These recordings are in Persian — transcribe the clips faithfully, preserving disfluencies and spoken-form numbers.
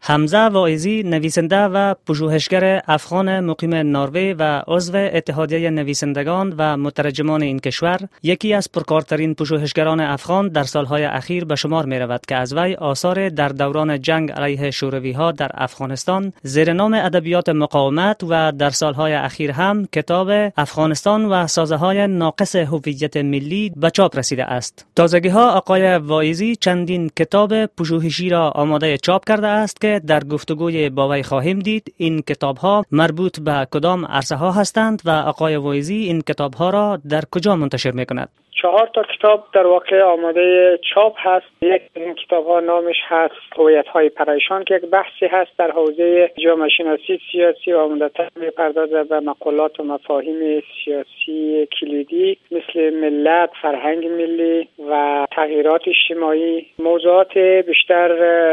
حمزه واعظی نویسنده و پژوهشگر افغان مقیم نروژ و عضو اتحادیه نویسندگان و مترجمان این کشور، یکی از پرکارترین پژوهشگران افغان در سالهای اخیر به شمار می رود که از وی آثار در دوران جنگ علیه شوروی‌ها در افغانستان زیر نام ادبیات مقاومت و در سالهای اخیر هم کتاب افغانستان و سازه‌های ناقص هویت ملی به چاپ رسیده است. تازگی‌ها آقای واعظی چندین کتاب پژوهشی را آماده چاپ کرده است که در گفتگوی با وی خواهیم دید این کتاب‌ها مربوط به کدام عرصه‌ها هستند و آقای واعظی این کتاب‌ها را در کجا منتشر می‌کند. چهار تا کتاب در واقع آماده چاپ هست. یک از این کتاب‌ها نامش هست هویت‌های پریشان که یک بحثی هست در حوزه جامعه شناسی سیاسی و عمدتاً می‌پردازد به مقولات و مفاهیم سیاسی کلیدی مثل ملت، فرهنگ ملی و تغییرات اجتماعی. موضوعات بیشتر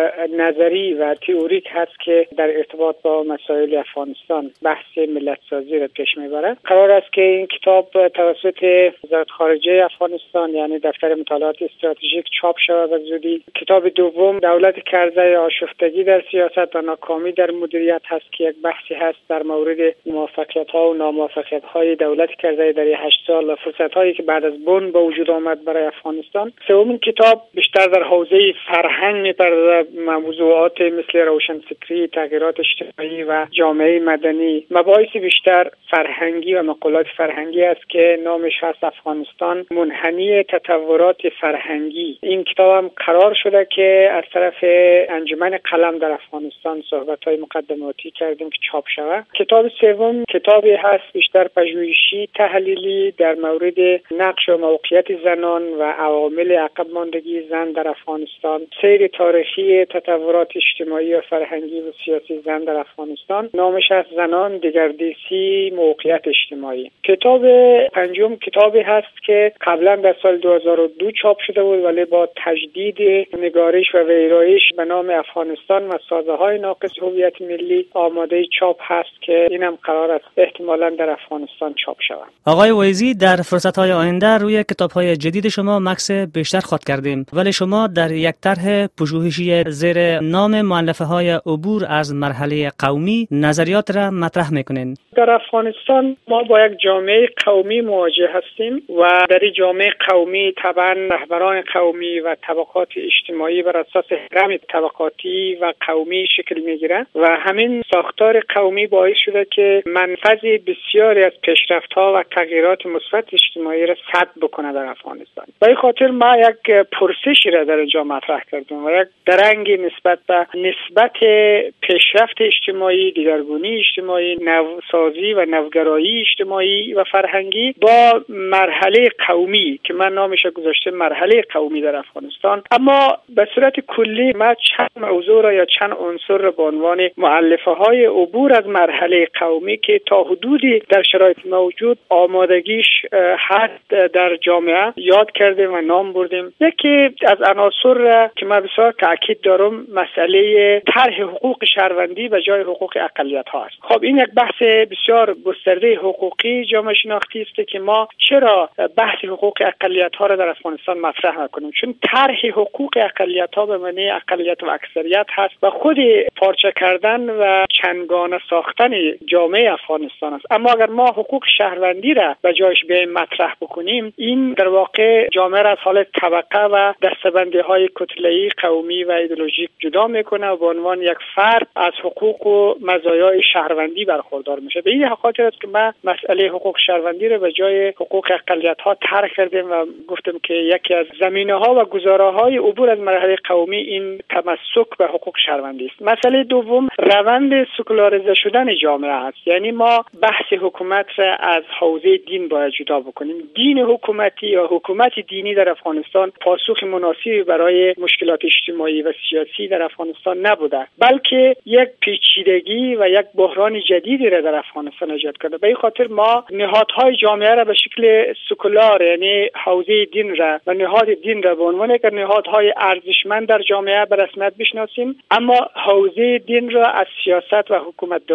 نظری و تئوریک هست که در ارتباط با مسائل افغانستان بحث ملت سازی را پیش می‌برد. قرار است که این کتاب توسط وزارت خارجه افغانستان یعنی دفتر مطالعات استراتژیک چاپ شود و زودی. کتاب دوم دولت کرزی آشفتگی در سیاست و ناکامی در مدیریت هست که یک بحثی هست در مورد موفقیت‌ها و ناموفقیت‌های دولت کرزی در هشت سال و فرصت‌هایی که بعد از بن به وجود آمد برای افغانستان. سومین کتاب بیشتر در حوزه فرهنگ می‌پردازد، موضوعات مثل روشنفکری، تغییرات اجتماعی و جامعه مدنی، مباحث بیشتر فرهنگی و مقولات فرهنگی است که نامش هست افغانستان منحنی تطورات فرهنگی. این کتاب هم قرار شده که از طرف انجمن قلم در افغانستان صحبت‌های مقدماتی کردیم که چاپ شود. کتاب سوم کتابی هست بیشتر پژوهشی تحلیلی در مورد نقش و موقعیت زنان و عوامل عقب ماندگی زن در افغانستان، سیر تاریخی تطورات اجتماعی و فرهنگی و سیاسی زن در افغانستان. نامش است زنان، دگردیسی، موقعیت اجتماعی. کتاب پنجم کتابی هست که قبلا در سال دو هزار و دو چاپ شده بود ولی با تجدید نگارش و ویرایش به نام افغانستان و سازه‌های ناقص هویت ملی آماده چاپ هست که اینم قرار است احتمالاً در افغانستان چاپ شود. آقای واعظی در فرصت‌های آینده روی کتاب‌های جدید شما مکث بیشتر خواهد کردیم، ولی شما در یک طرح پژوهشی زیر نام مؤلفه‌های عبور از مرحله قومی نظریات را مطرح می‌کنین. در افغانستان ما با یک جامعه قومی مواجه هستیم و در این جامعه قومی طبعا رهبران قومی و طبقات اجتماعی بر اساس هرم طبقاتی و قومی شکل میگیرند و همین ساختار قومی باعث شده که منفذ بسیاری از پیشرفت‌ها و تغییرات مثبت اجتماعی را سد بکنه در افغانستان. به این خاطر ما یک پرسشی را در اینجا مطرح کردیم و یک درنگ نسبت به نسبت پیشرفت اجتماعی، دیگرگونی اجتماعی، نوسازی و نوگرایی اجتماعی و فرهنگی با مرحله قومی که من نامش گذاشته مرحله قومی در افغانستان. اما به صورت کلی ما چند موضوع را یا چند عنصر را به عنوان مؤلفه‌های عبور از مرحله قومی که تا حدودی در شرایط موجود آمادگیش هست در جامعه یاد کردیم و نام بردیم. یکی از عناصر را که من بسیار تاکید دارم مسئله طرح حقوق شهروندی و جای حقوق اقلیت‌ها است. خب این یک بحث بسیار گسترده حقوقی جامعه شناختی است که ما چرا بحث حقوق اقلیت‌ها را در افغانستان مطرح نکنیم، چون طرح حقوق اقلیت‌ها به معنی اقلیت و اکثریت هست و خود پارچه کردن و چندگانه ساختن جامعه افغانستان است. اما اگر ما حقوق شهروندی را به جایش بیایم مطرح بکنیم این در واقع جامعه را از حالت طبقه و دسته‌بندی‌های کتله‌ای قومی و ایدئولوژیک جدا میکنه و به عنوان یک فرد از حقوق و مزایای شهروندی برخوردار میشه. به این خاطر است که ما مسئله حقوق شهروندی را به جای حقوق اقلیت‌ها طرح کردیم و گفتم که یکی از زمینه‌ها و گزاره‌های عبور از مرحله قومی این تمسک به حقوق شهروندی است. مسئله دوم روند سکولاریزه شدن جامعه است. یعنی ما بحث حکومت را از حوزه دین باید جدا بکنیم. دین حکومتی یا حکومت دینی در افغانستان پاسخ مناسبی برای مشکلات اجتماعی و سیاسی در افغانستان نبوده، بلکه یک پیچیدگی و یک بحران جدیدی را در افغانستان ایجاد کرده. به این خاطر ما نهادهای جامعه را به شکل سکولار یعنی حوزه دین را و نهاد دین را به عنوان یک نهادهای ارزشمند در جامعه به رسمیت بشناسیم، اما حوزه دین را از سیاست و حکومتداری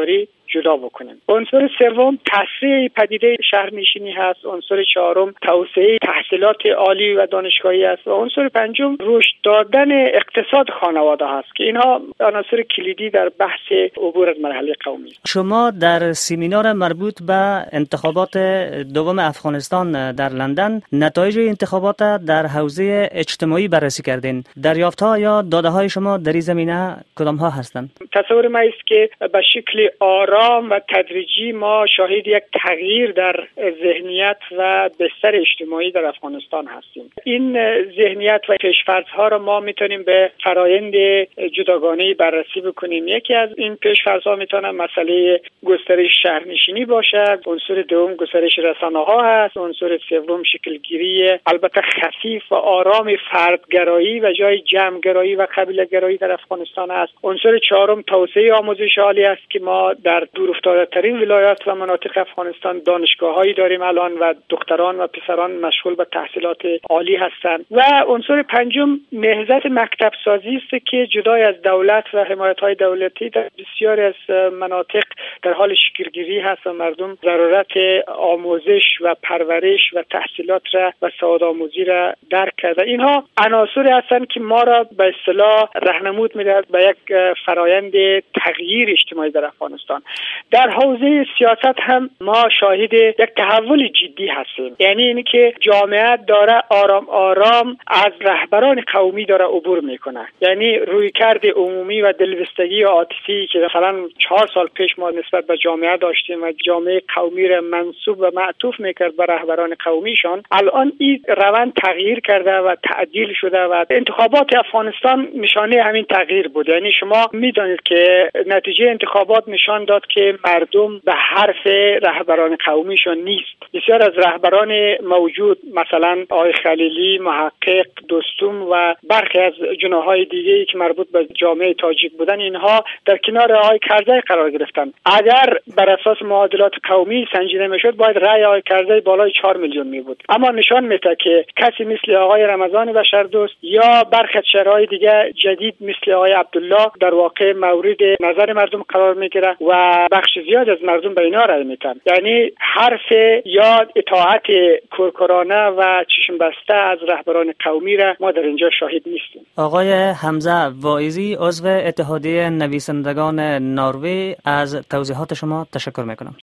جدا بکنیم. عنصر سوم تسریع پدیده شهرنشینی هست. عنصر چهارم توسعه تحصیلات عالی و دانشگاهی است و عنصر پنجم رشد دادن اقتصاد خانواده هست که اینها عناصر کلیدی در بحث عبور از مرحله قومی. شما در سمینار مربوط به انتخابات دوم افغانستان در لندن نتایج انتخابات در حوزه اجتماعی بررسی کردین. دریافت‌ها یا داده‌های شما در این زمینه کدام‌ها هستند؟ تصور ما است که به شکل آرام و تدریجی ما شاهد یک تغییر در ذهنیت و بستر اجتماعی در افغانستان هستیم. این ذهنیت و پیش‌فرض‌ها را ما میتونیم به فرایند جداگانه‌ای بررسی بکنیم. یکی از این پیش‌فرض‌ها میتونه مسئله گسترش شهرنشینی باشد. عنصر دوم گسترش رسانه‌ها هست. عنصر سوم شکلگیری البته خفیف و آرام فردگرایی و جای جمعگرایی و قبیله‌گرایی در افغانستان است. عنصر چهارم توسعه آموزش عالی است که ما در دورافتاده‌ترین ولایات و مناطق افغانستان دانشگاه‌هایی داریم الان و دختران و پسران مشغول به تحصیلات عالی هستند. و عنصر پنجم نهضت مکتب سازی است که جدای از دولت و حمایت‌های دولتی در بسیاری از مناطق در حال شکلگیری هست و مردم ضرورت آموزش و پرورش و تحصیلات را و سوادآموزی را درک کرده. اینها عناصری هستند که ما را به اصطلاح راهنمود می‌دهد به یک فرایند تغییر اجتماعی در افغانستان. در حوزه سیاست هم ما شاهد یک تحول جدی هستیم. یعنی اینکه جامعه داره آرام آرام از رهبران قومی داره عبور میکنه. یعنی رویکرد عمومی و دلبستگی و عاطفی که مثلا چهار سال پیش ما نسبت به جامعه داشتیم و جامعه قومی را منسوب و معطوف میکرد به رهبران قومیشان، الان این روند تغییر کرده و تعدیل شده و انتخابات افغانستان نشانه همین تغییر بود. یعنی شما میدانید که نتیجه انتخابات نشان داد که مردم به حرف رهبران قومیشان نیست. بسیار از رهبران موجود مثلا آقای خلیلی، محقق، دوستم و برخی از جناح‌های دیگه‌ای که مربوط به جامعه تاجیک بودن، اینها در کنار آقای کرزی قرار گرفتن. اگر بر اساس معادلات قومی سنجیده میشد باید رأی آقای کرزی بالای چهار میلیون می بود. اما نشان میده که کسی مثل آقای رمضان بشردوست یا برخی از شهرهای دیگه جدید مثل آقای عبدالله در واقع مورد نظر مردم قرار میگیره و بخش زیاد از مردم به اینا رأی میدن. یعنی حرف یا اطاعت کورکورانه و چشم بسته از رهبران قومی را ما در اینجا شاهد نیستیم. آقای حمزه واعظی عضو اتحادیه نویسندگان نروژ، از توضیحات شما تشکر میکنم.